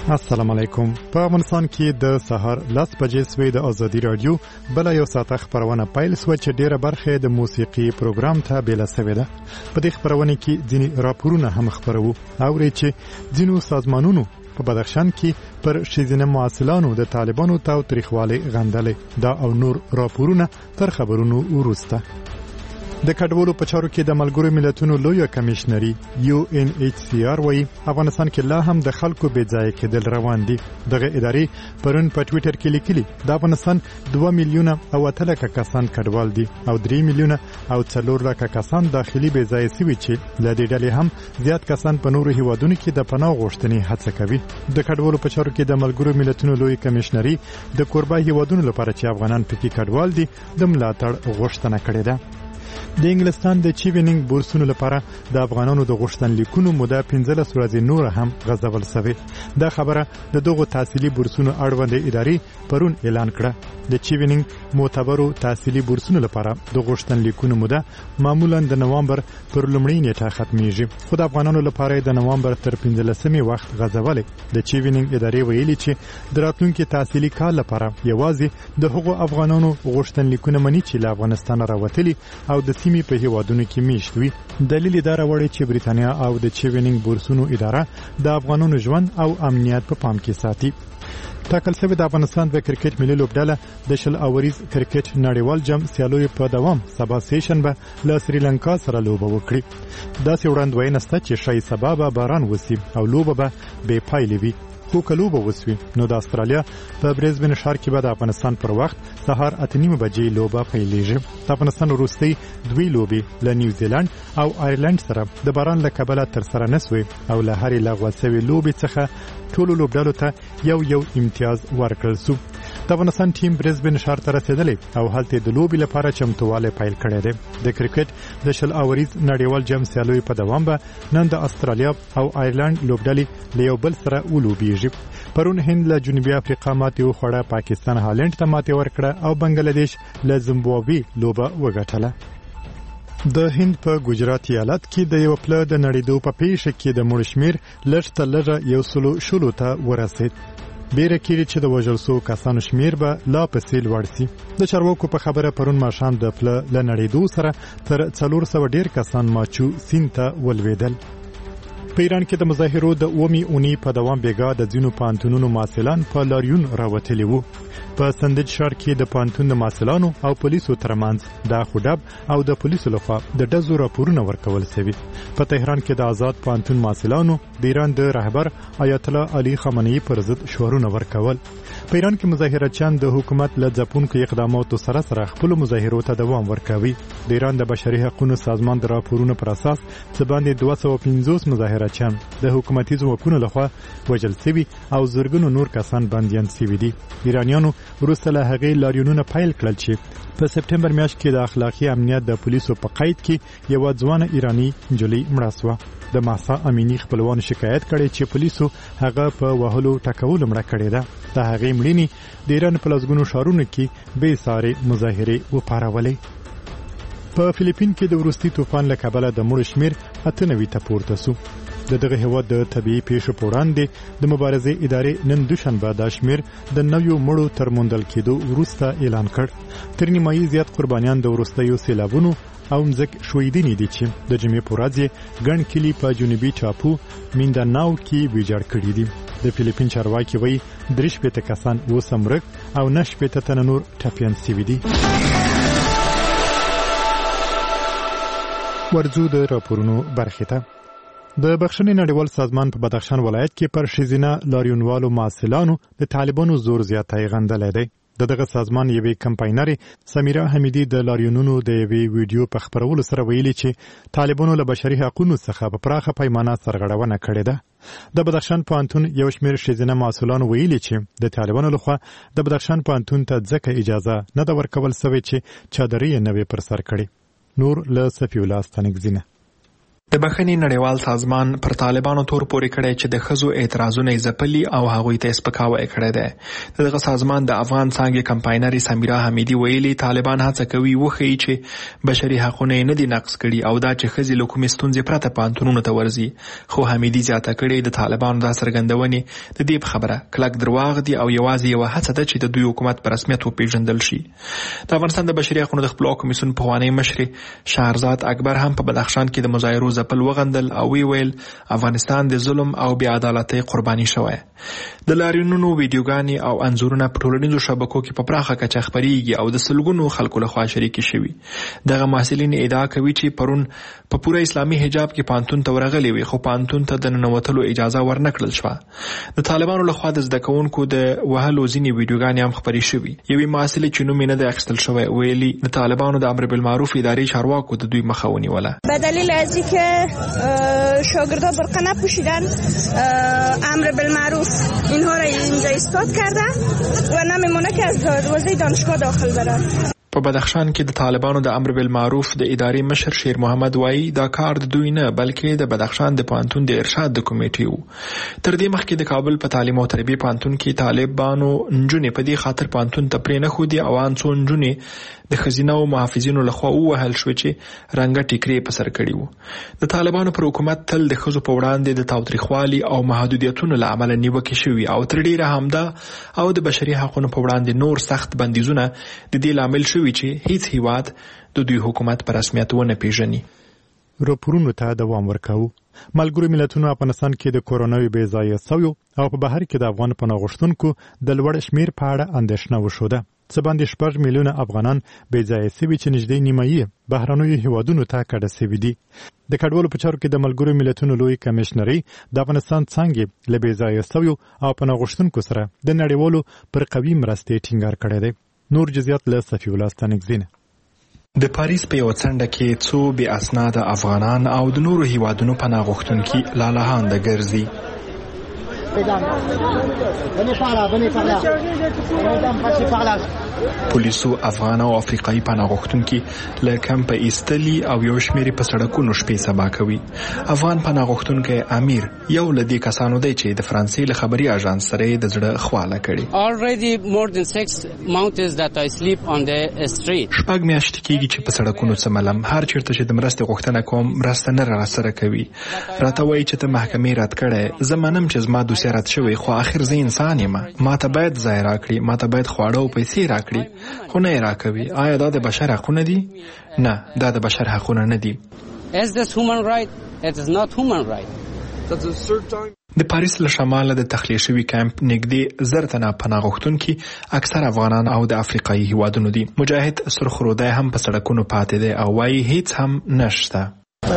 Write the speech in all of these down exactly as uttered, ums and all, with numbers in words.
السلام علیکم. په افغانستان کې د سهار لس بجې سوی د ازادي رادیو بل یو ساعت خبرونه پیل سو چې ډیره برخه د موسیقي پروګرام ته بیل سوی ده. په دې خبرونه کې ځینی راپورونه هم خبرو او چې ځینو سازمانونو په بدخشان کې پر شیزینه معاصلانو د طالبانو تاو تاریخوالي غندلې دا او نور راپورونه تر خبرونو ورسته. د کډوالو په چارو کې د ملګرو ملتونو لوی کمشنري یو ان ایچ سی آر وايي افغانستان کې لا هم د خلکو بې ځای کېدل روان دي. دغه ادارې پرون په ټوئیټر کې لیکلي د افغانستان دوه میلیونه او اته لکه کسان کډوال دي او درې میلیونه او څلور لکه کسان داخلي بې ځای سوي چې له دې ډلې هم زیات کسان په نورو هیوادونو کې د پناه غوښتنې هڅه کوي. د کډوالو په چارو کې د ملګرو ملتونو لوی کمشنري د کوربه هیوادونو لپاره چې افغانان پکې کډوال دي د ملاتړ غوښتنه کړې ده. د انګلستان د چیوینینګ بورسونو لپاره د افغانانو د غوښتنلیکونو موده پنځلس ورځې نور هم غځول شوې. دا خبره د دغو تحصیلي بورسونو اړوند ادارې پرون اعلان کړه. د چیوینینګ معتبرو تحصیلي بورسونو لپاره د غوښتنلیکونو موده معمولا د نوامبر پر لومړۍ نیټه ختميږي، خو د افغانانو لپاره د نوامبر تر پنځلسمې وخت غځولې. د چیوینینګ ادارې ویلي چې د راتلونکي تحصیلي کال لپاره یوازې د هغو افغانانو غوښتنلیکونه مني چې له افغانستان راوتلي او د سیمې په هیوادونو کې میشت وي. دلیل دا راوړی چې بریتانیا او د چیوینینګ بورسونو اداره د افغانانو ژوند او امنیت په پا پام کې ساتي. ټاکل شوی د افغانستان د کرکټ ملي لوبډله د شل اوریز کرکټ نړیوال جام سیالیو په دوام سبا سیشن به له سریلانکا سره لوبه وکړي. داسې وړاندوینه شته چې شاید سبا به باران وسي او لوبه به بې پایلې وي. خو که لوبه وسوي نو د استرالیا په بریزبن ښار کې به د افغانستان پر وخت سهار اته نیمه بجې لوبه پیلېږي. د افغانستان وروستۍ دوی لوبې له نیوزیلند او آیرلند سره د باران له کبله ترسره نه سوې او له هرې لغوه سوې لوبې څخه ټولو لوبډالو ته یو یو امتیاز ورکړل سو. د افغانستان ټیم بریزبن ښار ته رسېدلی او هلته د لوبې لپاره چمتووالی پیل کړی دی. د کرکټ د شل اوریز نړیوال جام سیالیو په دوام به نن د استرالیا او آیرلند لوبډلې له یو بل سره ولوبېږي. پرون هند له جنوبي افریقا ماتې وخوړه، پاکستان هالند ته ماتې ورکړه او بنگلاديش له زیمبابوې لوبه وګټله. د هند په ګجرات ایالت کې د یو پله د نړیدو په پیښه کې د مړو شمېر لږ تر لږه یو سلو شلو ته ورسېد. بیره کېږي چې د وژل سوو کسانو شمېر به لا پسې لوړ سي. د چارواکو په خبره پرون ماښام د پله له نړیدو سره تر څلور سوه ډېر کسان ماچو سیند ته ولوېدل. په ایران کې د مظاهرو د اومې اونۍ په دوام بیګا د ځینو پوهنتونونو محصلان په لاریون راوتلي وو. په سندج ښار کې د پوهنتون د محصلانو او پولیسو ترمنځ د خوډب او د پولیسو لخوا د ډزو راپورونه ورکول شوي. په تهران کې د آزاد پوهنتون محصلانو د ایران د رهبر آیت الله علي خامنه‌ای پر ضد شعارونه ورکول. په ایران کې مظاهرچیان د حکومت له ځپونکو اقداماتو سره سره خپلو مظاهرو ته دوام ورکوي. د ایران د بشري حقوقو سازمان د راپورونو پر اساس څه باندې دوه سوه پنځوس مظاهرچیان د حکومتي ځواکونو لخوا وژل شوي او زرګونو نور کسان بندیان شوي دي. ایرانیانو وروسته له هغې لاریونونه پیل کړل چې په سپټمبر میاشت کې د اخلاقي امنیت د پولیسو په قید کې یوه ځوانه ایراني نجلۍ مړه سوه. د ماسا امینی خپلوانو شکایت کړی چې پولیسو هغه په وهلو ټکولو مړه کړې ده. د هغې مړینې د ایران په لسګونو ښارونو کې بې سارې مظاهرې وپارولې. په فلیپین کې د وروستي طوفان له کبله د مړو شمېر اته نوي ته پورته سو. د دغه هیواد د طبیعي پیښو په وړاندې د مبارزې ادارې نن دوشنبه دا شمېر د نویو مړو تر موندل کېدو وروسته اعلان کړ. تر نیمایي زیات قربانیان د وروستیو سیلابونو او مځک ښویدنې دي چې د جمعې په ورځ یې ګڼ کلي په جنوبي ټاپو مینداناو کې ویجاړ کړي دي. د فلیپین چارواکي وایي درې شپېته کسان اوس هم مړه او نه شپېته تنه نور ټپیان سوي دي. ورځو د راپورونو برخې ته. د بخښنې نړیوال سازمان په بدخشان ولایت کې پر ښځینه لاریونوالو محصلانو د طالبانو زور زیاتی غندلی دی. د دغه سازمان یوې کمپاینرې سمیرا حمیدي د لاریونونو د یوې ویډیو په خپرولو سره ویلي چې طالبانو له بشري حقوقو څخه په پراخه پیمانه سرغړونه کړې ده. د بدخشان پوهنتون یو شمېر ښځینه محصلانو ویلي چې د طالبانو لخوا د بدخشان پوهنتون ته ځکه اجازه نه ده ورکول سوې چې چادرې یې نه وي پر سر کړې. نور له صفي الله ستانکزي نه. د بخښنې نړیوال سازمان پر طالبانو تور پورې کړی چې د ښځو اعتراضونه یې ځپلي او هغوی ته یې سپکاوی کړی دی. دغه سازمان د افغان څانګې کمپاینرې سمیرا حمیدي ویلي طالبان هڅه کوي وښیي چې بشري حقونه یې نه دي نقض کړي او دا چې ښځې له کومې ستونزې پرته پوهنتونونو ته ورځي. خو حمیدي زیاته کړې د طالبانو دا څرګندونې د دې په خبره کلک درواغ دي او یوازې یوه هڅه ده چې د دوی حکومت په رسمیت وپېژندل شي. د افغانستان د بشري حقونو د خپلواک کمیسیون پخوانی مشرې شهرزاد اکبر هم په بدخشان کې د مظاهرو ځپل وغندل او وی ویل افغانستان د ظلم او بې عدالتۍ قرباني شوی. د لاریونونو ویډیوګانې او انځورونه په ټولنیزو شبکو کې په پراخه کچه خپریږي او د سلګونو خلکو لخوا شریکې شوي. دغه محصلین ادعا کوي چې پرون په پوره اسلامي حجاب کې پوهنتون ته ورغلي وي خو پوهنتون ته د ننوتلو اجازه ورنکړل شوه. د طالبانو لخوا د زده کوونکو د وهلو ځینې ویډیوګانې هم خپرې شوي. یوې محصلې چې نوم یې نه دی اخیستل شوی ویلي د طالبانو د امر بالمعروف ادارې چارواکو د دوی مخه ونیوله. به دلیل از اینکه شاگردها برقه نپوشیدن امر بالمعروف اینها را اینجا ایستاد کرده و نمیمونه که از دروازه دانشگاه داخل برن. په بدخشان کې د طالبانو د امر بالمعروف د ادارې مشر شیر محمد وایي دا کار د دوی نه بلکې د بدخشان د پوهنتون د ارشاد د کمیټې وو. تر دې مخکې د کابل په تعلیم او تربیه پوهنتون کې طالبانو نجونې په دې خاطر پوهنتون ته پرې نه ښودي او ان څو نجونې د ښځینه او محافظینو لخوا ووهل شوې چې رنګه ټیکرې په سر کړي وو. د طالبانو پر حکومت تل د ښځو په وړاندې د تاوتریخوالي او محدودیتونو له امله نیوکې شوي او تر ډیره همدا او د بشري حقونو په وړاندې نور سخت بندیزونه د دې لامل شوي چې هیڅ هیواد د دوی حکومت په رسمیت ونه پیژني. راپورونو ته دوام ورکاو. ملګرو ملتونو افغانستان کې د کورونا بې ځایه سویو او په بهر کې د افغان پناه غوښتونکو د لوړ شمیر په اړه اندېښنه وښوده. څه باندې شپږ میلیونه افغانان بې ځایه سوي چې نږدې نیمایي بهرنیو هیوادونو ته کډه سوي دي. د کډوالو په چارو کې د ملګرو ملتونو لوی کمشنري د افغانستان څانګې له بې ځایه سویو او پناه غوښتونکو سره د نړیوالو پر قوي مرستې ټینګار کړی دی. نور جزئیات له صفی الله ستانکزینه. د پاریس په یو څنډه کې څو بې اسناده افغانان او د نورو هیوادونو پناه غوښتونکي لالهانده ګرځي. پولیسو افغان او افریقایي پناه غوښتونکي له کمپه ایستلي او یو شمېر په سړکونو شپې سبا کوي. افغان پناه غوښتونکی امیر یو له دې کسانو دی چې د فرانسې له خبري اژانس سره د زړه خواله کړي. شپږ میاشتې کېږي چې په سړکونو څملم. هر چېرته چې د مرستې غوښتنه کوم مرسته نه راسره کوي. راته وایي چې ته محکمې رد کړی. زه منم چې زما دوسیه رد شوی خو آخر زه انسان یم. ما ته باید ځای راکړي. ما ته باید خواړه او پیسې راکړي خو نه یې راکوي. آیا دا د بشر حقونه دي؟ نه، دا د بشر حقونه نه دي. د پاریس له شماله د تخلیه شوي کمپ نږدې زر تنه پناه غوښتونکي اکثر افغانان او د افریقایي هیوادونو دي. مجاهد سرخرودی هم په سړکونو پاتې دی او وایي هیڅ هم نشته.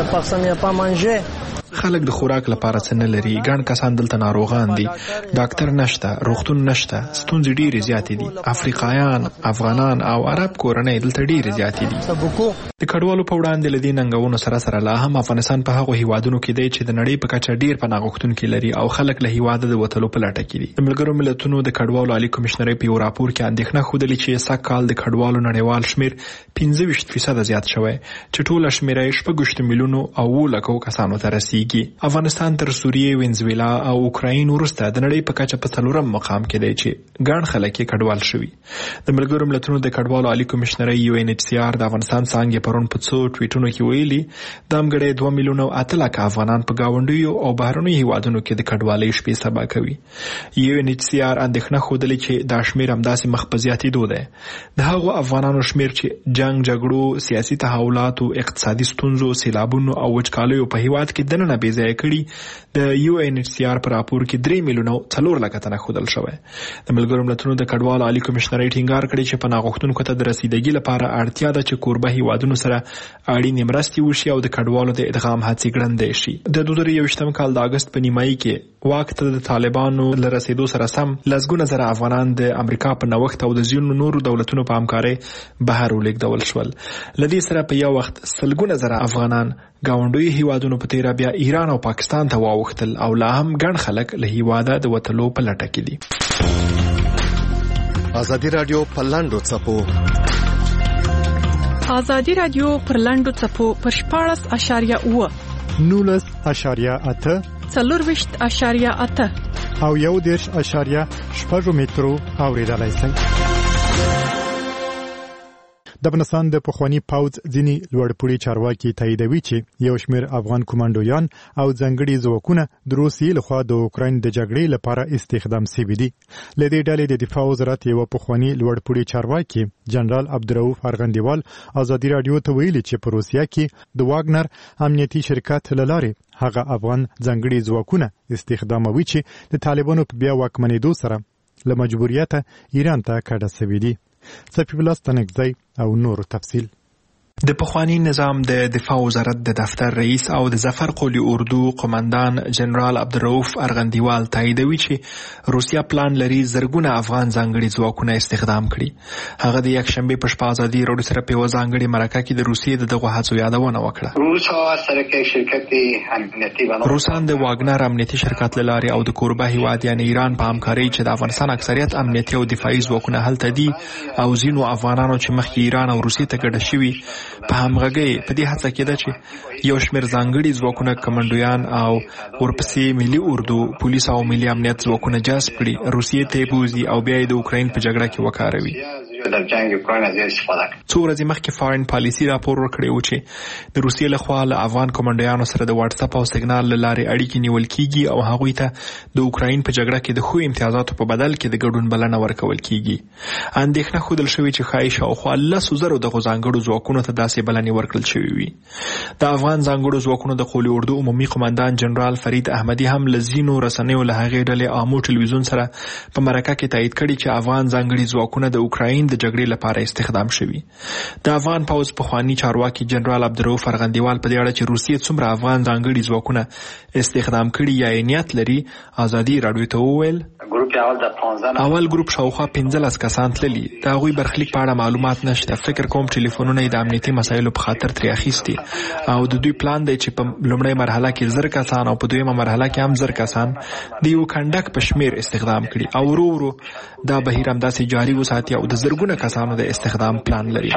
خلک د خوراک لپاره څه نه لري. ګڼ کسان دلته ناروغان دي. ډاکټر نشته، روغتون نشته. ستونزې ډېرې زیاتې دي. افریقایان، افغانان او عرب کورنۍ دلته ډېرې زیاتې دي. د کډوالو په وړاندې له دې ننګونو سره سره لا هم افغانستان په هغو هیوادونو کې دی چې د نړۍ په کچه ډېر پناه غوښتونکي لري او خلک له هیواده د وتلو په لټه کې دي. د ملګرو ملتونو د کډوالو عالي کمشنرۍ په یو راپور کې اندېښنه ښودلې چې سږ کال د کډوالو نړیوال شمېر پنځه ویشت فیصده زیات شوی چې ټوله شمېره یې شپږ ویشت میلیونو او اووه لکو کسانو ته رسیږي. افغانستان تر سوریې، وینزویلا او اوکراین وروسته د نړۍ په کچه په څلورم مقام کې دی چې ګڼ خلک یې کډوال شوي. د ملګرو ملتونو د کډوالو عالي کمشنرۍ یو ان ایچ سی آر د افغانستان څانګې پرون په څو ټویټونو کې ویلي دا همګړی دوه میلیونه او اته لکه افغانان په ګاونډیو او بهرنیو هیوادونو کې د کډوالۍ شپې سبا کوي. یو ان ایچ سی آر اندېښنه ښودلې چې دا شمېر همداسې مخ په زیاتېدو دی. د هغو افغانانو شمېر چې جنګ، جګړو، سیاسي تحولاتو، اقتصادي ستونزو، سیلابونو او وچکالیو په هیواد کې دننه بې ځایه کړي د یو ان ایچ سی آر په راپور کې درې میلیونه څلور لکه تنه ښودل شوی. د ملګرو ملتونو د کډوالو عالي کمشنرۍ ټینګار کړی چې پناه غوښتونکو ته د رسیدګۍ لپاره اړتیا ده چې کوربه هیوادونو سره اړینې مرستې وشي او د کډوالو د ادغام هڅې ګړندۍ شي. د دوه زره یوویشتم کال د اګست په نیمایي کې واک ته د طالبانو له رسیدو سره سم لسګونه زره افغانان د امریکا په نوښت او د ځینو نورو دولتونو په همکارۍ بهر ولېږدول شول. له دې سره په یو وخت سلګونه زره افغانان ګاونډیو هیوادونو په تیره بیا ایران او پاکستان ته واوښتل او لا هم ګڼ خلک له هیواده د وتلو په لټه کې دي. ازادي رادیو په لاندو څپو ازادي رادیو پر لاندو څپو پر شپاړس اشاریه اوه نولس اشاریه اته څلورویشت اشاریه اته او یو دېرش اشاریه شپږ مترو اوریدلای شئ. د افغانستان د پخوانی پوځ ځینی لوړپوړي چارواکي تاییدوي چې یو شمېر افغان کمانډویان او ځانګړي ځواکونه د روسیې لخوا د اوکراین د جګړې لپاره استخدام شوي دي. له دې ډلې د دفاع وزارت یو پخوانی لوړپوړي چارواکي جنرال عبدالرؤف ارغندیوال ازادي رادیو ته ویلي چې په روسیه کې د واګنر امنیتي شرکت له لارې هغه افغان ځانګړي ځواکونه استخداموي چې د طالبانو په بیا واکمنېدو سره له مجبوریته ایران ته کډه شوي دي. صفی الله ستنګزی او نور تفصیل. د پخوانی نظام د دفاع وزارت د دفتر رئیس او د ظفر قولی اردو قومندان جنرال عبدالرؤف ارغندیوال تاییدوي چې روسیا پلان لري زرګونه افغان ځانګړي ځواکونه استخدام کړي. هغه د یکشنبه په شپه ازادي رادیو سره په ځانګړي مرکه کې د روسیې د دغه هڅو یادونه وکړه. روسان د واګنر امنیتي شرکت لاري او د کوربه هیواد یعنی ایران په همکاري چې د افغانستان اکثریت امنیتي او دفاعي ځواکونه هلته دي او ځینو افغانانو چې مخکې ایران او روسیې ته ګډه شوي په همغږۍ په دې هڅه کې ده چې یو شمېر ځانګړي ځواکونه کمانډویان او ورپسې ملي اردو پولیس او ملي امنیت ځواکونه جذب کړي، روسیې ته بوزي او بیا د اوکراین په جګړه کې وکاروي. در جنگ اوکراین از استفاده کړي. څو ورځې مخکې فارن پالیسي راپور ورکړی و چې د روسیې لخوا له افغان کمانډویانو سره د واتس اپ او سیګنال له لارې اړیکې نیول کیږي او هغوی ته د اوکراین په جګړه کې د ښو امتیازاتو په بدل کې د ګډون بلنه ورکول کیږي. اندېښنه ښودل شوې چې ښایي شاوخوا لسو زرو دغو ځانګړو ځواکونو ته داسې بلنې ورکړل شوې وي. د افغان ځانګړو ځواکونو د قولی اردو عمومي قومندان جنرال فرید احمدي هم له ځینو رسنیو له هغې ډلې آمو ټلویزیون سره په مرکه کې تایید کړي چې افغان ځانګړي ځواکونه د اوکراین د جګړې لپاره استخدام شوي. د افغان پوځ پخوانی چارواکي جنرال عبدالرؤف ارغندیوال په دې اړه چې روسیې څومره افغان ځانګړي ځواکونه استخدام کړي یا نیت لري ازادي رادیو ته وویل اول ګروپ شاوخوا پنځلس کسان تللي. د هغوی برخلیک په اړه معلومات نشته. فکر کوم ټلیفونونه یې د امنیتي مسایلو په خاطر ترې اخیستي او د دوی پلان دی چې په لومړۍ مرحله کې زر کسان او په دویمه مرحله کې هم زر کسان د یو کنډک په شمیر استخدام کړي او ورو ورو دا بهیر همداسې جاري وساتي او د زرګونه کسانو د استخدام پلان لري.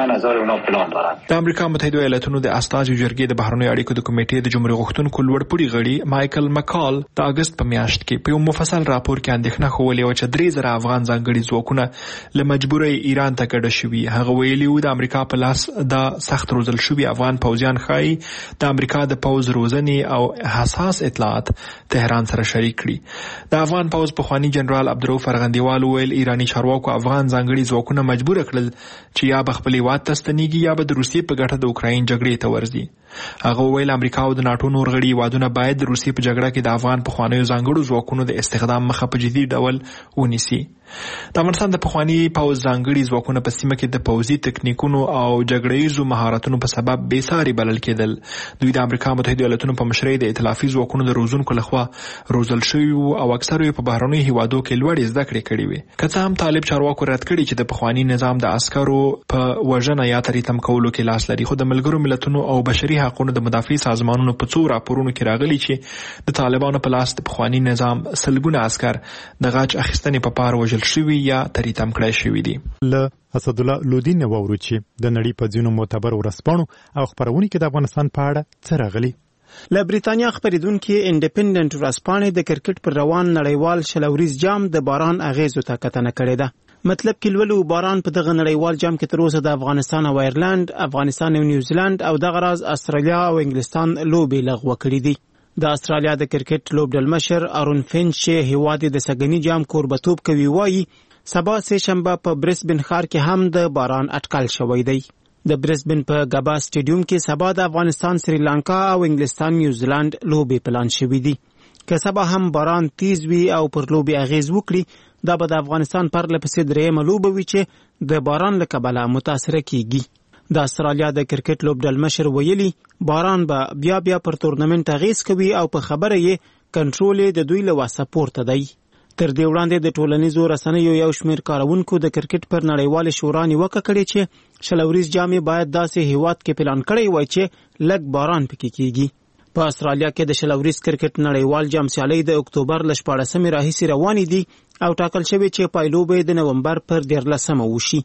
د امریکا متحده ایالاتونو د استازو جرګې د بهرنیو اړیکو د کمیټې د جمهوریت غوښتونکو لوړپوړي غړي مایکل مکال د اګست په میاشت کې په یو مفصل راپور کې اندېښنه ښولې وه چې درې زره افغان ځانګړي ځواکونه له مجبورۍ ایران ته کډه شوي. هغه ویلي و د امریکا په لاس دا سخت روزل شوي افغان پوځیان ښایي د امریکا د پوځ روزنې او حساس اطلاعات تهران سره شریک کړي. د افغان پوځ پخوانی جنرال عبدالرؤف ارغندیوال ویل ایرانی چارواکو افغان ځانګړي ځواکونه مجبور کړل چې یا به خپل هیواد ته ستنېږي یا به د روسیې په ګټه د اوکراین جګړې ته ورځي. هغه ویل امریکا او د ناټو نور غړي هیوادونه باید د روسیې په جګړه کې د افغان پخوانیو ځانګړو ځواکونو د استخدام مخه په جدي ډول ونیسي. د افغانستان د پخوانی پوځ ځانګړي ځواکونه په سیمه کې د پوځي تکنیکونو او جګړهیزو مهارتونو په سبب بې ساري بلل کېدل. دوی د امریکا متحده ایالاتونو په مشرۍ د ائتلافي ځواکونو د روزونکو لخوا روزل شوي او اکثرو یې په بهرنیو هیوادو کې لوړې زده کړې کړې وې. که څه هم طالب چارواکو رد کړي چې د پخوانی نظام د عسکرو په وژنه یا تریتم کولو کې لاس لري، خو د ملګرو ملتونو او بشري حقوقو د مدافع سازمانونو په څو راپورونو کې راغلي چې د طالبانو په لاس د پخوانی نظام سلګونه عسكر د غاچ اخیستنې په پار وژل شوي یا تریتم کړای شوي دي. له اسد الله لودین وورو چې د نړۍ په ځینو معتبر ورځپاڼو او خبرونو کې د افغانستان په اړه څه راغلي. له بریتانیا خبرېدونکي انډیپندنت ورځپاڼې د کرکټ پر روان نړیوال شلوریز جام د باران اغیزو ته کتنه کړې ده. مطلب کې لولو باران په دغه نړیوال جام کې تر اوسه د افغانستان او ایرلند، افغانستان او نیوزیلند او دغه راز استرالیا او انګلستان لوبې لغوه کړې دي. د استرالیا د کرکټ لوبډلمشر ارون فینچ چې هیواد د سګنی جام کوربتوب کوي وایي سبا سه شنبه په برسبن ښار کې هم د باران اټکل شوی دی. د برسبن په ګابا سټیډیوم کې سبا د افغانستان، سریلانکا او انګلستان نیوزیلند لوبې پلان شوې دي. که سبا هم باران تیز وي او پر لوبې اغیز وکړي، دا به د افغانستان پرله پسې درېیمه لوبه وي چې د باران له کبله متاثره کیږي. د استرالیا د کرکټ لوبډلمشر ویلي باران به بیا بیا پر تورنمنت اغیز کوي او په خبره یې کنټرول د دوی له واسه پورته دی. تر دې وړاندې د ټولنیزو رسنیو یو شمېر کارونکو د کرکټ پر نړیوال شورا نیوکه کړې چې شلوریز جام باید داسې هیواد کې پلان کړی وای چې لږ باران پکې کیږي. په استرالیا کې د شلوریز کرکټ نړیوال جام سیالۍ د اکتوبر له شپاړسمې راهیسې روانې دي او ټاکل شوی چې پایلوبې د نومبر پر دیارلسمه وشي.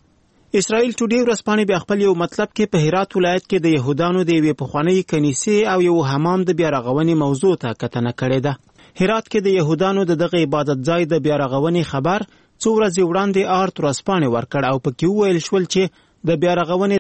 اسرائیل ټوډے ورځپاڼې بیا خپل یو مطلب کې په هرات ولایت کې د يهودانو د یوې پخوانۍ کنیسې او یو حمام د بیا رغونې موضوع ته کتنه کړې ده. هرات کې د يهودانو د دغه عبادت ځای د بیا رغونې خبر څو ورځې وړاندې آرت ورځپاڼې ورکړ او پکې وویل شول چې د بیا رغونې